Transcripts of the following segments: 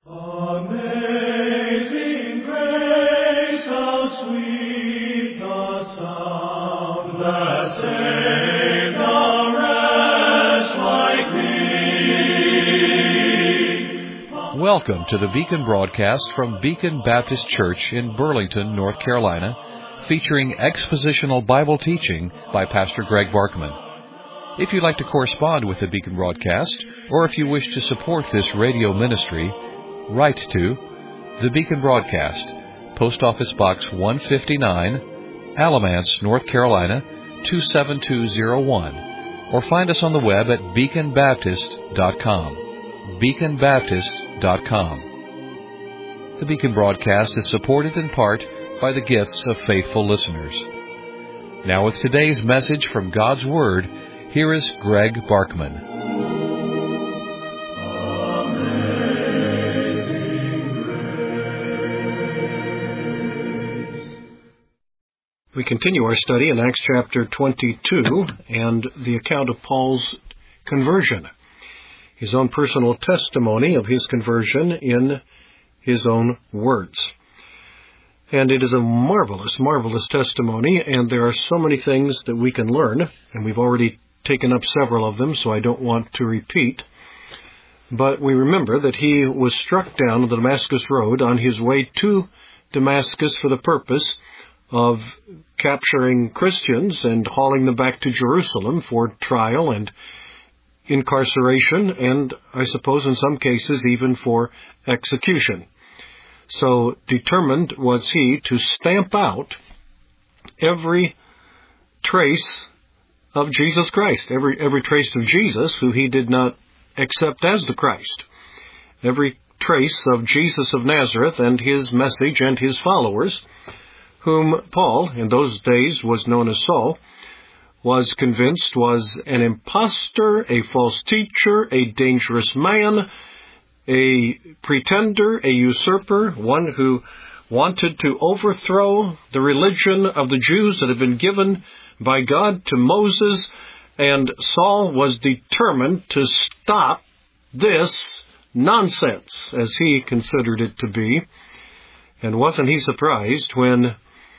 Amazing grace, how sweet the sound that saved a wretch like me. Welcome to the Beacon broadcast from Beacon Baptist Church in Burlington, North Carolina, featuring expositional Bible teaching by Pastor Greg Barkman. If you'd like to correspond with the Beacon broadcast, or if you wish to support this radio ministry, write to the Beacon Broadcast, Post Office Box 159, Alamance, North Carolina 27201, or find us on the web at beaconbaptist.com. beaconbaptist.com. The Beacon Broadcast is supported in part by the gifts of faithful listeners. Now with today's message from God's Word, here is Greg Barkman. We continue our study in Acts chapter 22 and the account of Paul's conversion, his own personal testimony of his conversion in his own words. And it is a marvelous, marvelous testimony, and there are so many things that we can learn, and we've already taken up several of them, so I don't want to repeat. But we remember that he was struck down on the Damascus Road on his way to Damascus for the purpose of capturing Christians and hauling them back to Jerusalem for trial and incarceration, and I suppose in some cases even for execution. So determined was he to stamp out every trace of Jesus Christ, every trace of Jesus who he did not accept as the Christ, every trace of Jesus of Nazareth and his message and his followers, whom Paul, in those days was known as Saul, was convinced was an impostor, a false teacher, a dangerous man, a pretender, a usurper, one who wanted to overthrow the religion of the Jews that had been given by God to Moses, and Saul was determined to stop this nonsense, as he considered it to be. And wasn't he surprised when,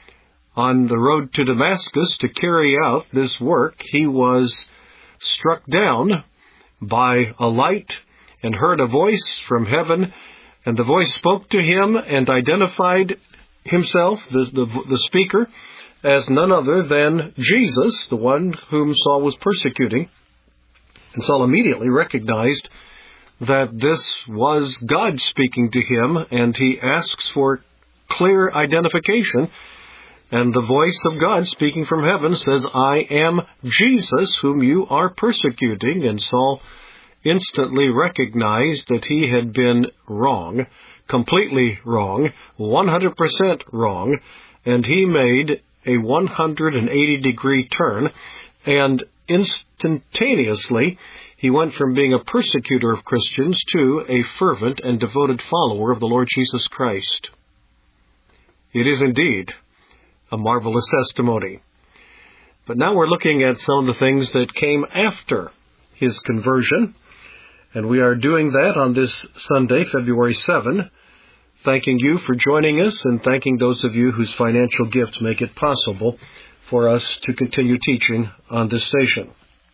on the road to Damascus to carry out this work, he was struck down by a light and heard a voice from heaven, and the voice spoke to him and identified himself, the speaker, as none other than Jesus, the one whom Saul was persecuting. And Saul immediately recognized that this was God speaking to him, and he asks for clear identification. And the voice of God speaking from heaven says, "I am Jesus whom you are persecuting." And Saul instantly recognized that he had been wrong, completely wrong, 100% wrong, and he made a 180-degree turn, and instantaneously he went from being a persecutor of Christians to a fervent and devoted follower of the Lord Jesus Christ. It is indeed a marvelous testimony. But now we're looking at some of the things that came after his conversion, and we are doing that on this Sunday, February 7, thanking you for joining us and thanking those of you whose financial gifts make it possible for us to continue teaching on this station.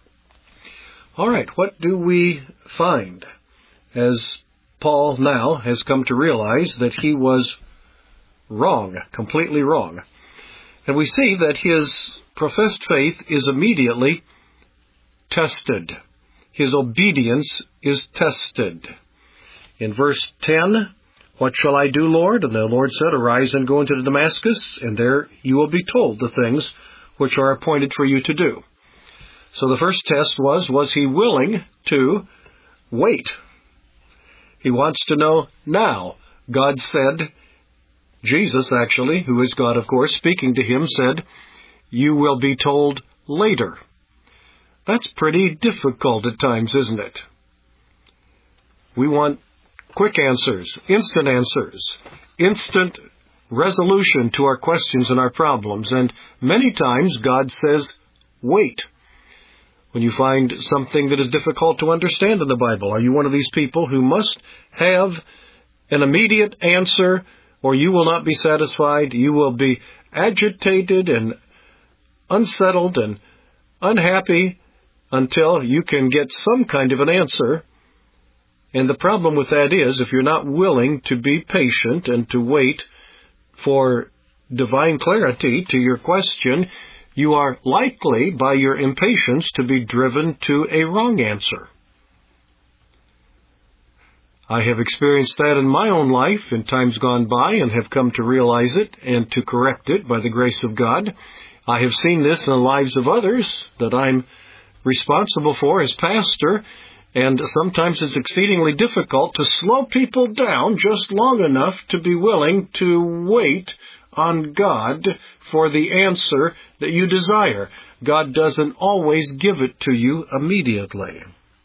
All right, what do we find as Paul now has come to realize that he was wrong, completely wrong? And we see that his professed faith is immediately tested. His obedience is tested. In verse 10, "What shall I do, Lord?" And the Lord said, "Arise and go into Damascus, and there you will be told the things which are appointed for you to do." So the first test was he willing to wait? He wants to know now. God said, Jesus actually, who is God of course, speaking to him, said, "You will be told later." That's pretty difficult at times, isn't it? We want quick answers, instant resolution to our questions and our problems. And many times God says, wait. When you find something that is difficult to understand in the Bible, are you one of these people who must have an immediate answer, or you will not be satisfied. You will be agitated and unsettled and unhappy until you can get some kind of an answer. And the problem with that is, if you're not willing to be patient and to wait for divine clarity to your question, you are likely, by your impatience, to be driven to a wrong answer. I have experienced that in my own life in times gone by and have come to realize it and to correct it by the grace of God. I have seen this in the lives of others that I'm responsible for as pastor, and sometimes it's exceedingly difficult to slow people down just long enough to be willing to wait on God for the answer that you desire. God doesn't always give it to you immediately.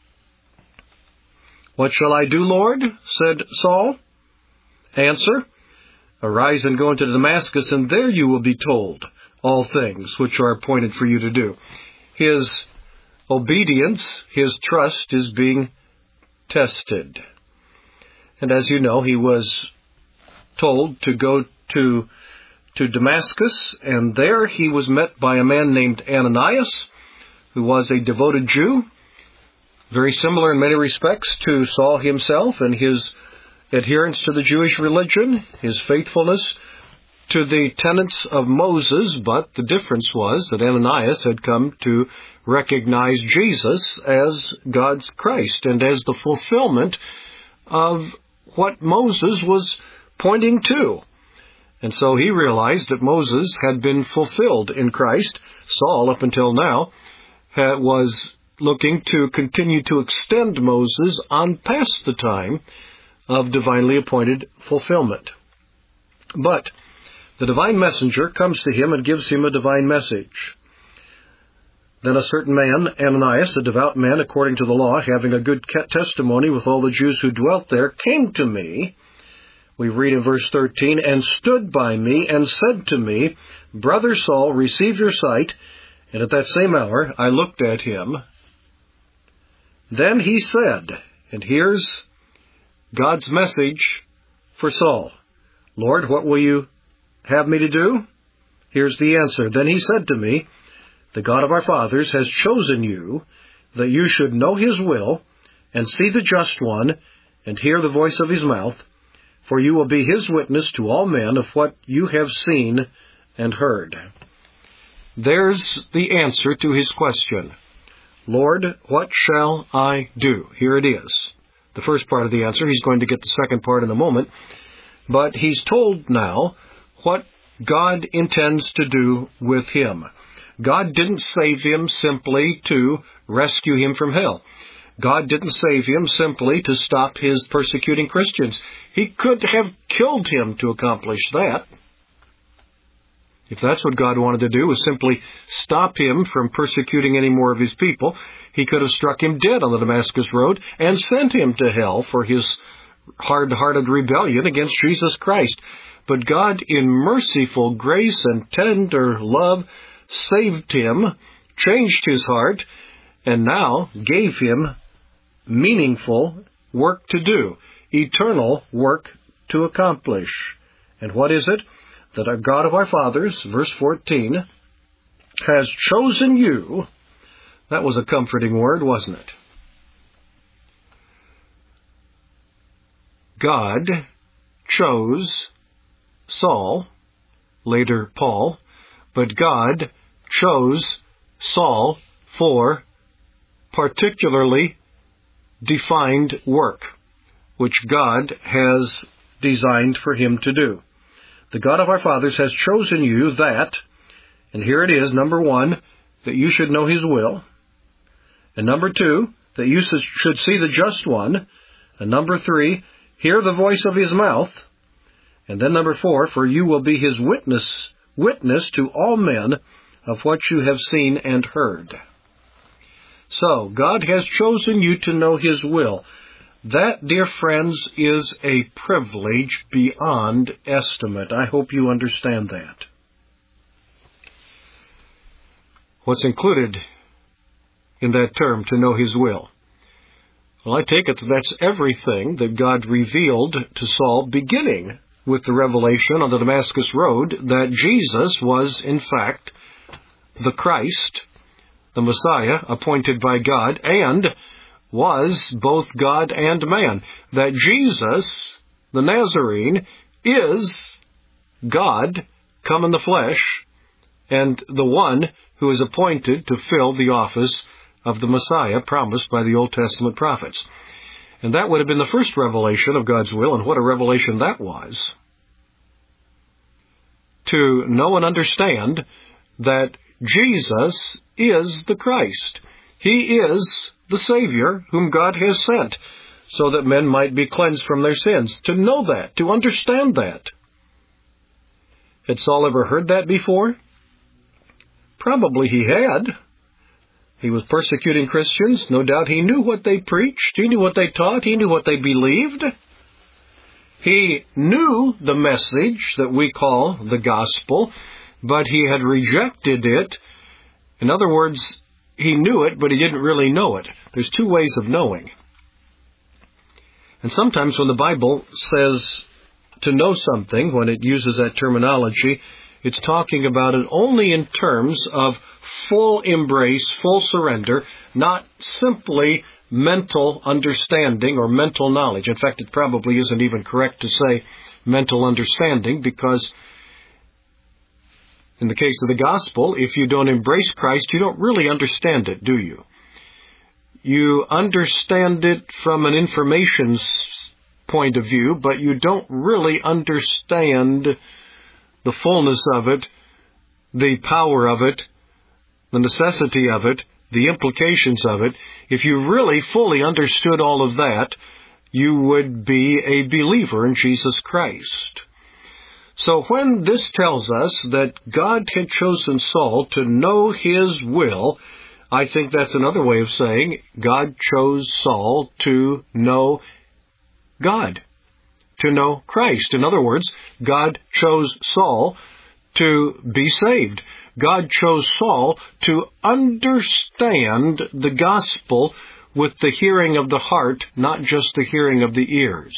"What shall I do, Lord?" said Saul. Answer, "Arise and go into Damascus, and there you will be told all things which are appointed for you to do." His obedience, his trust is being tested. And as you know, he was told to go to Damascus, and there he was met by a man named Ananias, who was a devoted Jew, very similar in many respects to Saul himself and his adherence to the Jewish religion, his faithfulness to the tenets of Moses, but the difference was that Ananias had come to recognize Jesus as God's Christ and as the fulfillment of what Moses was pointing to. And so he realized that Moses had been fulfilled in Christ. Saul, up until now, was looking to continue to extend Moses on past the time of divinely appointed fulfillment. But the divine messenger comes to him and gives him a divine message. Then a certain man, Ananias, a devout man according to the law, having a good testimony with all the Jews who dwelt there, came to me. We read in verse 13, "And stood by me and said to me, Brother Saul, receive your sight. And at that same hour I looked at him. Then he said," and here's God's message for Saul, "Lord, what will you have me to do?" Here's the answer. "Then he said to me, The God of our fathers has chosen you, that you should know his will, and see the just one, and hear the voice of his mouth, for you will be his witness to all men of what you have seen and heard." There's the answer to his question. "Lord, what shall I do?" Here it is. The first part of the answer. He's going to get the second part in a moment. But he's told now what God intends to do with him. God didn't save him simply to rescue him from hell. God didn't save him simply to stop his persecuting Christians. He could have killed him to accomplish that. If that's what God wanted to do, was simply stop him from persecuting any more of his people, he could have struck him dead on the Damascus road and sent him to hell for his hard-hearted rebellion against Jesus Christ. But God, in merciful grace and tender love, saved him, changed his heart, and now gave him meaningful work to do, eternal work to accomplish. And what is it? That our God of our fathers, verse 14, has chosen you. That was a comforting word, wasn't it? God chose Saul, later Paul, but God chose Saul for particularly defined work, which God has designed for him to do. The God of our fathers has chosen you that, and here it is, number one, that you should know his will, and number two, that you should see the just one, and number three, hear the voice of his mouth, and then number four, for you will be his witness to all men of what you have seen and heard. So, God has chosen you to know his will. That, dear friends, is a privilege beyond estimate. I hope you understand that. What's included in that term, to know his will? Well, I take it that's everything that God revealed to Saul, beginning with the revelation on the Damascus Road that Jesus was, in fact, the Christ, the Messiah, appointed by God, and was both God and man. That Jesus, the Nazarene, is God come in the flesh, and the one who is appointed to fill the office of the Messiah promised by the Old Testament prophets. And that would have been the first revelation of God's will, and what a revelation that was. To know and understand that Jesus is the Christ. He is the Savior whom God has sent, so that men might be cleansed from their sins. To know that, to understand that. Had Saul ever heard that before? Probably he had. He was persecuting Christians. No doubt he knew what they preached. He knew what they taught. He knew what they believed. He knew the message that we call the gospel, but he had rejected it. In other words, he knew it, but he didn't really know it. There's two ways of knowing. And sometimes when the Bible says to know something, when it uses that terminology, it's talking about it only in terms of full embrace, full surrender, not simply mental understanding or mental knowledge. In fact, it probably isn't even correct to say mental understanding, because in the case of the gospel, if you don't embrace Christ, you don't really understand it, do you? You understand it from an information point of view, but you don't really understand the fullness of it, the power of it, the necessity of it, the implications of it. If you really fully understood all of that, you would be a believer in Jesus Christ. So when this tells us that God had chosen Saul to know His will, I think that's another way of saying God chose Saul to know God, to know Christ. In other words, God chose Saul to be saved. God chose Saul to understand the gospel with the hearing of the heart, not just the hearing of the ears.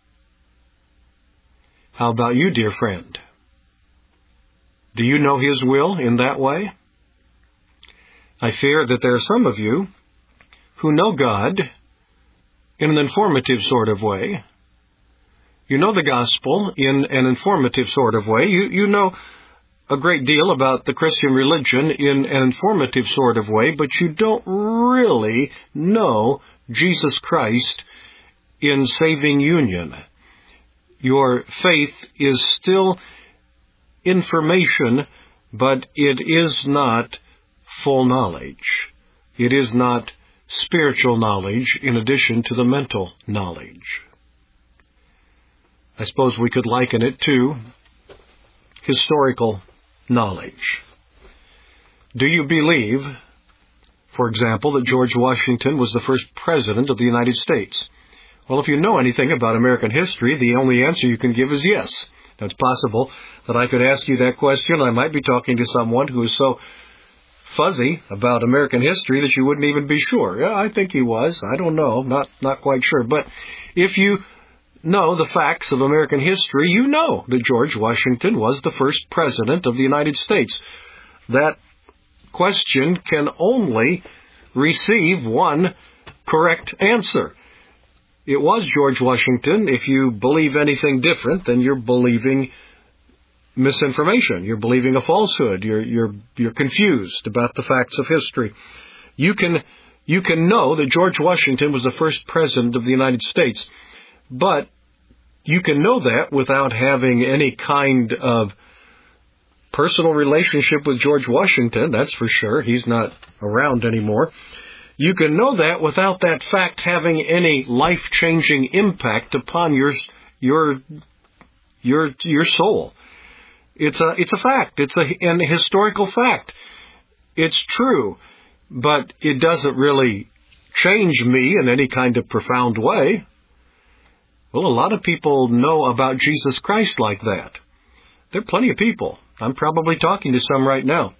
How about you, dear friend? Do you know His will in that way? I fear that there are some of you who know God in an informative sort of way. You know the gospel in an informative sort of way. You know a great deal about the Christian religion in an informative sort of way, but you don't really know Jesus Christ in saving union. Your faith is still information, but it is not full knowledge. It is not spiritual knowledge in addition to the mental knowledge. I suppose we could liken it to historical knowledge. Do you believe, for example, that George Washington was the first president of the United States? Well, if you know anything about American history, the only answer you can give is yes. Now, it's possible that I could ask you that question. I might be talking to someone who is so fuzzy about American history that you wouldn't even be sure. Yeah, I think he was. I don't know. Not quite sure. But if you know the facts of American history, you know that George Washington was the first president of the United States. That question can only receive one correct answer. It was George Washington. If you believe anything different, then you're believing misinformation. You're believing a falsehood. You're confused about the facts of history. You can know that George Washington was the first president of the United States, but you can know that without having any kind of personal relationship with George Washington, that's for sure. He's not around anymore. You can know that without that fact having any life-changing impact upon your soul. It's a fact. It's an historical fact. It's true, but it doesn't really change me in any kind of profound way. Well, a lot of people know about Jesus Christ like that. There are plenty of people, I'm probably talking to some right now,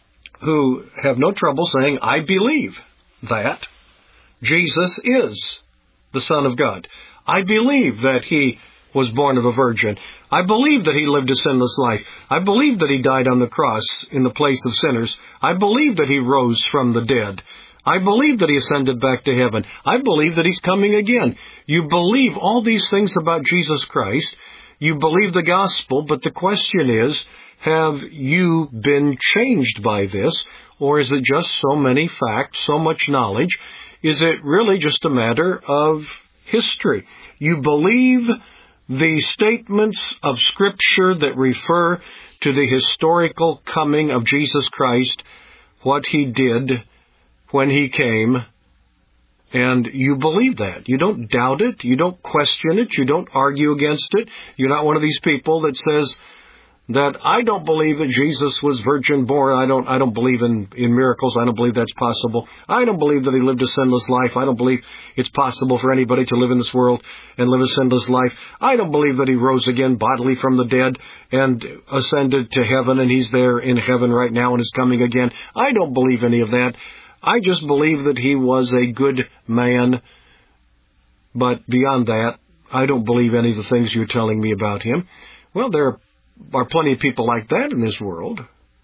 who have no trouble saying, I believe that Jesus is the Son of God. I believe that He was born of a virgin. I believe that He lived a sinless life. I believe that He died on the cross in the place of sinners. I believe that He rose from the dead. I believe that He ascended back to heaven. I believe that He's coming again. You believe all these things about Jesus Christ. You believe the gospel, but the question is, have you been changed by this? Or is it just so many facts, so much knowledge? Is it really just a matter of history? You believe the statements of Scripture that refer to the historical coming of Jesus Christ, what He did when He came, and you believe that. You don't doubt it. You don't question it. You don't argue against it. You're not one of these people that says that I don't believe that Jesus was virgin born. I don't believe in miracles. I don't believe that's possible. I don't believe that He lived a sinless life. I don't believe it's possible for anybody to live in this world and live a sinless life. I don't believe that He rose again bodily from the dead and ascended to heaven, and He's there in heaven right now and is coming again. I don't believe any of that. I just believe that He was a good man. But beyond that, I don't believe any of the things you're telling me about Him. Well, there are plenty of people like that in this world.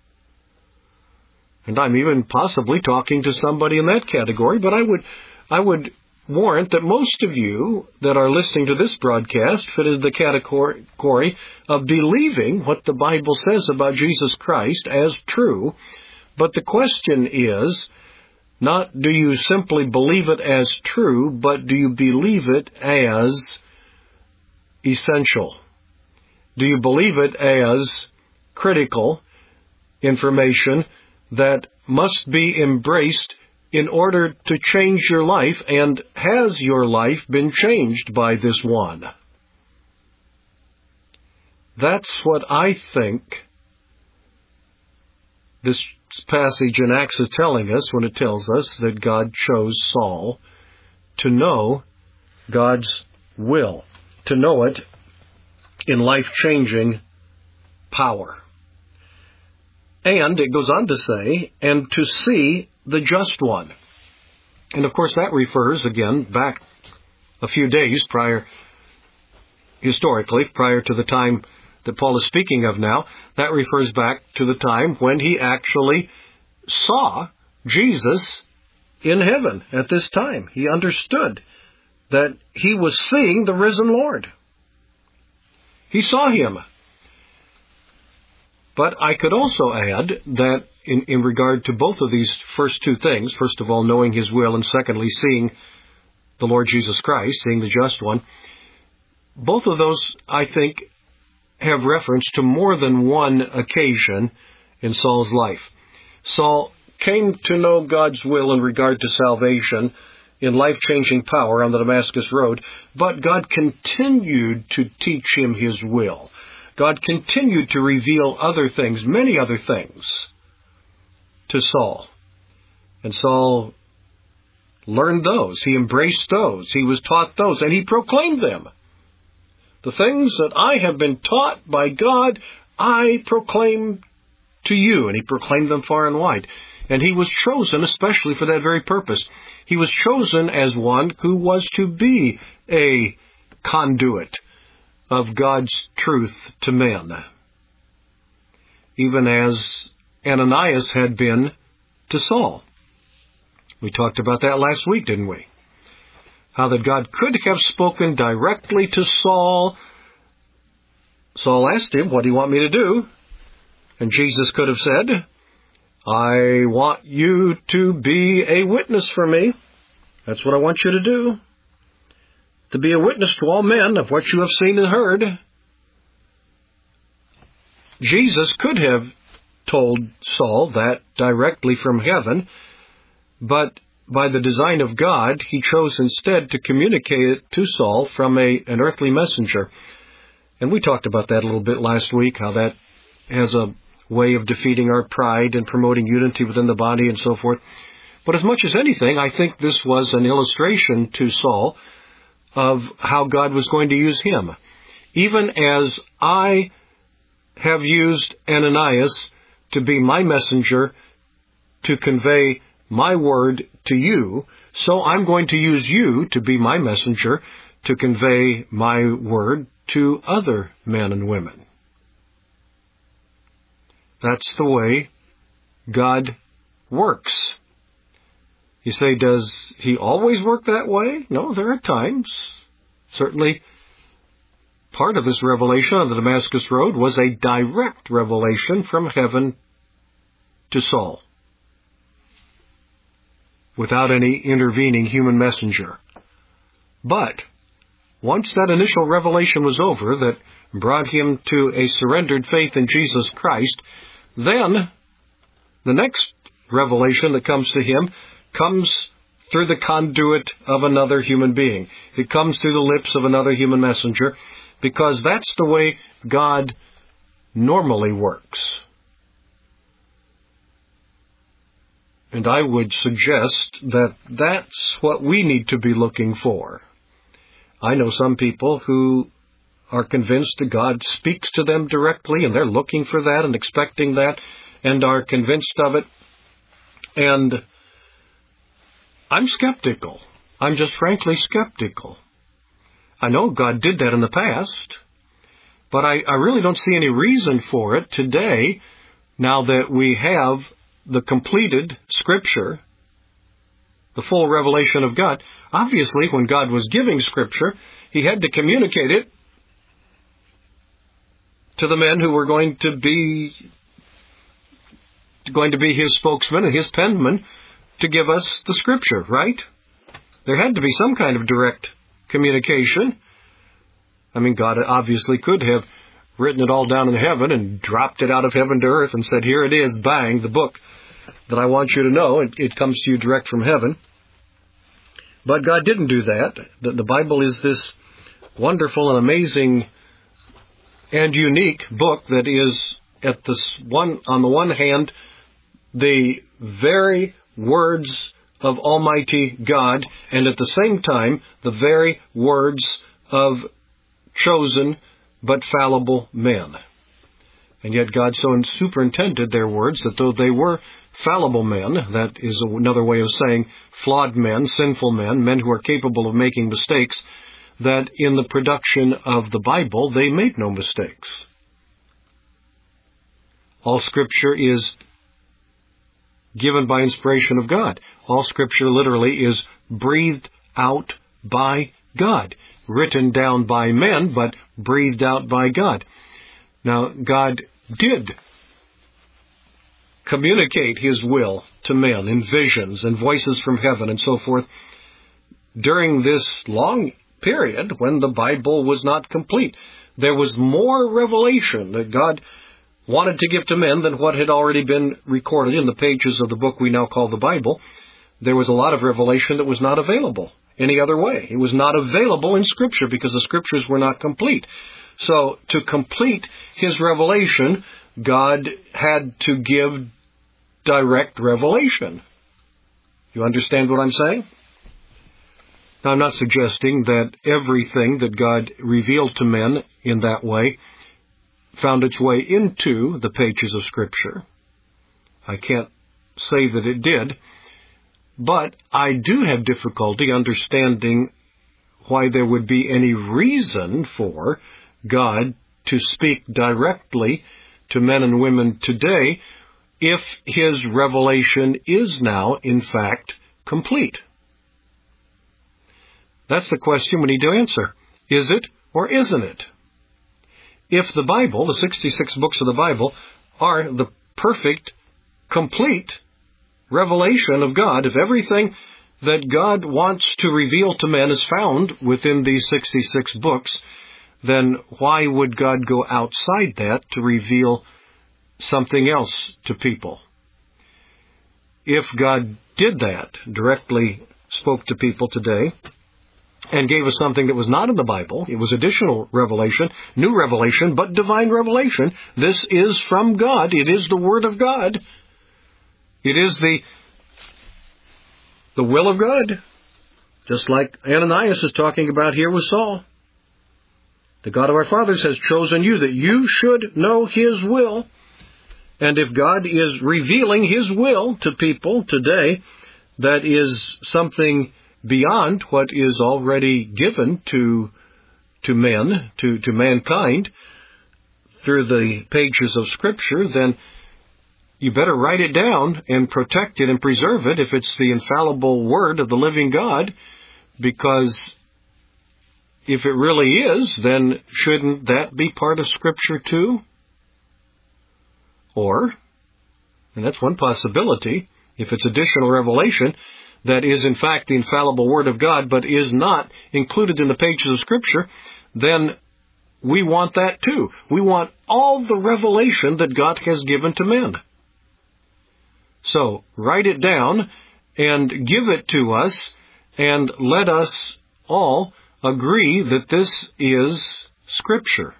And I'm even possibly talking to somebody in that category, but I would warrant that most of you that are listening to this broadcast fit into the category of believing what the Bible says about Jesus Christ as true. But the question is, not do you simply believe it as true, but do you believe it as essential? Do you believe it as critical information that must be embraced in order to change your life? And has your life been changed by this one? That's what I think this passage in Acts is telling us when it tells us that God chose Saul to know God's will, to know it in life-changing power. And it goes on to say, and to see the just one. And of course that refers, again, back a few days historically, prior to the time that Paul is speaking of now. That refers back to the time when he actually saw Jesus in heaven at this time. He understood that he was seeing the risen Lord. He saw Him. But I could also add that in regard to both of these first two things, first of all, knowing His will, and secondly, seeing the Lord Jesus Christ, seeing the just one, both of those, I think, have reference to more than one occasion in Saul's life. Saul came to know God's will in regard to salvation in life-changing power on the Damascus Road, but God continued to teach him His will. God continued to reveal other things, many other things, to Saul. And Saul learned those. He embraced those. He was taught those, and he proclaimed them. The things that I have been taught by God, I proclaim to you. And he proclaimed them far and wide. And he was chosen especially for that very purpose. He was chosen as one who was to be a conduit of God's truth to men, even as Ananias had been to Saul. We talked about that last week, didn't we? How that God could have spoken directly to Saul. Saul asked Him, "What do you want me to do?" And Jesus could have said, "I want you to be a witness for me. That's what I want you to do. To be a witness to all men of what you have seen and heard." Jesus could have told Saul that directly from heaven, but by the design of God, He chose instead to communicate it to Saul from an earthly messenger. And we talked about that a little bit last week, how that has a way of defeating our pride and promoting unity within the body and so forth. But as much as anything, I think this was an illustration to Saul of how God was going to use him. Even as I have used Ananias to be my messenger to convey my word to you, so I'm going to use you to be my messenger to convey my word to other men and women. That's the way God works. You say, does he always work that way? No, there are times. Certainly, part of this revelation on the Damascus Road was a direct revelation from heaven to Saul, without any intervening human messenger. But once that initial revelation was over, that brought him to a surrendered faith in Jesus Christ, then the next revelation that comes to him comes through the conduit of another human being. It comes through the lips of another human messenger, because that's the way God normally works. And I would suggest that that's what we need to be looking for. I know some people who are convinced that God speaks to them directly, and they're looking for that and expecting that, and are convinced of it. And I'm skeptical. I'm just frankly skeptical. I know God did that in the past, but I really don't see any reason for it today, now that we have the completed Scripture, the full revelation of God. Obviously, when God was giving Scripture, he had to communicate it to the men who were going to be his spokesman and his penman to give us the Scripture, right? There had to be some kind of direct communication. I mean, God obviously could have written it all down in heaven and dropped it out of heaven to earth and said, here it is, bang, the book that I want you to know. It comes to you direct from heaven. But God didn't do that. The Bible is this wonderful and amazing and unique book that is, on the one hand, the very words of Almighty God, and at the same time, the very words of chosen but fallible men. And yet God so superintended their words that though they were fallible men, that is another way of saying flawed men, sinful men, men who are capable of making mistakes, that in the production of the Bible they made no mistakes. All Scripture is given by inspiration of God. All Scripture literally is breathed out by God, written down by men, but breathed out by God. Now, God did communicate his will to men in visions and voices from heaven and so forth during this long period when the Bible was not complete. There was more revelation that God wanted to give to men than what had already been recorded in the pages of the book we now call the Bible. There was a lot of revelation that was not available any other way. It was not available in Scripture because the Scriptures were not complete. So to complete his revelation, God had to give direct revelation. You understand what I'm saying? Now, I'm not suggesting that everything that God revealed to men in that way found its way into the pages of Scripture. I can't say that it did, but I do have difficulty understanding why there would be any reason for God to speak directly to men and women today if his revelation is now, in fact, complete. That's the question we need to answer. Is it or isn't it? If the Bible, the 66 books of the Bible, are the perfect, complete revelation of God, if everything that God wants to reveal to men is found within these 66 books, then why would God go outside that to reveal something else to people? If God did that, directly spoke to people today, and gave us something that was not in the Bible, it was additional revelation, new revelation, but divine revelation. This is from God. It is the Word of God. It is the will of God. Just like Ananias is talking about here with Saul. The God of our fathers has chosen you that you should know his will. And if God is revealing his will to people today, that is something beyond what is already given to men, to mankind, through the pages of Scripture, then you better write it down and protect it and preserve it if it's the infallible Word of the living God, because if it really is, then shouldn't that be part of Scripture too? Or, and that's one possibility, if it's additional revelation that is in fact the infallible Word of God but is not included in the pages of Scripture, then we want that too. We want all the revelation that God has given to men. So, write it down and give it to us, and let us all agree that this is Scripture.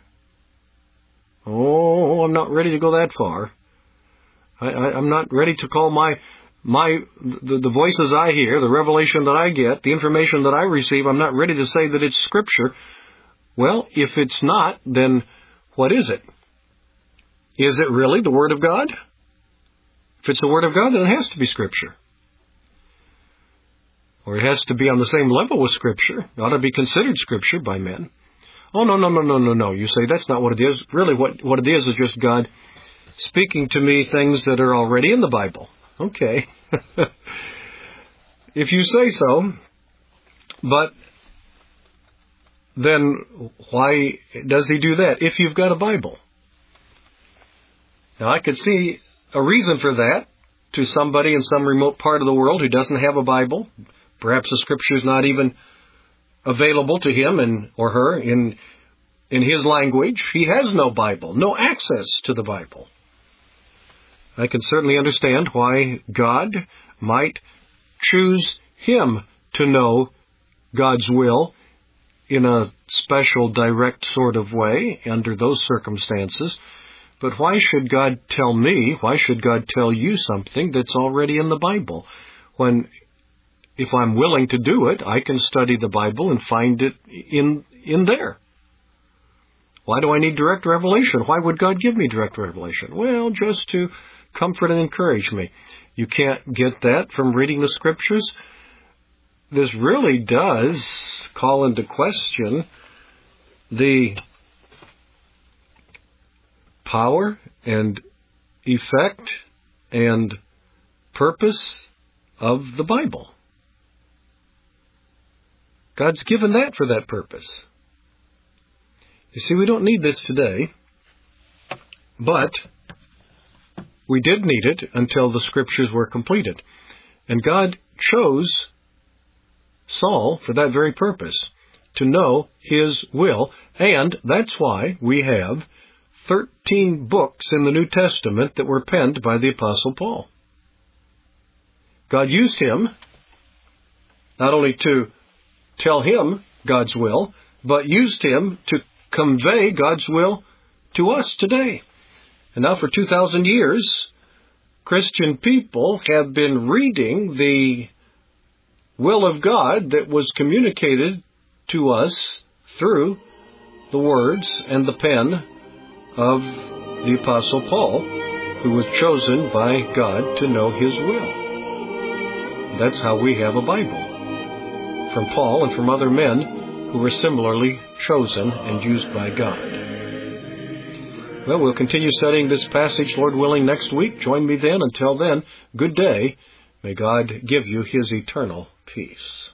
Oh, I'm not ready to go that far. I'm not ready to call the voices I hear, the revelation that I get, the information that I receive, I'm not ready to say that it's Scripture. Well, if it's not, then what is it? Is it really the Word of God? If it's the Word of God, then it has to be Scripture. Or it has to be on the same level with Scripture. It ought to be considered Scripture by men. Oh, no. You say that's not what it is. Really, what it is just God speaking to me things that are already in the Bible. Okay. If you say so, but then why does He do that if you've got a Bible? Now, I could see a reason for that to somebody in some remote part of the world who doesn't have a Bible. Perhaps the Scripture is not even available to him or her in his language. He has no Bible, no access to the Bible. I can certainly understand why God might choose him to know God's will in a special, direct sort of way under those circumstances. But why should God tell me, why should God tell you something that's already in the Bible? When, if I'm willing to do it, I can study the Bible and find it in there. Why do I need direct revelation? Why would God give me direct revelation? Well, just to comfort and encourage me. You can't get that from reading the Scriptures. This really does call into question the power and effect and purpose of the Bible. God's given that for that purpose. You see, we don't need this today, but we did need it until the Scriptures were completed. And God chose Saul for that very purpose, to know His will, and that's why we have 13 books in the New Testament that were penned by the Apostle Paul. God used him not only to tell him God's will, but used him to convey God's will to us today. And now for 2,000 years, Christian people have been reading the will of God that was communicated to us through the words and the pen of the Apostle Paul, who was chosen by God to know His will. That's how we have a Bible, from Paul and from other men who were similarly chosen and used by God. Well, we'll continue studying this passage, Lord willing, next week. Join me then. Until then, good day. May God give you His eternal peace.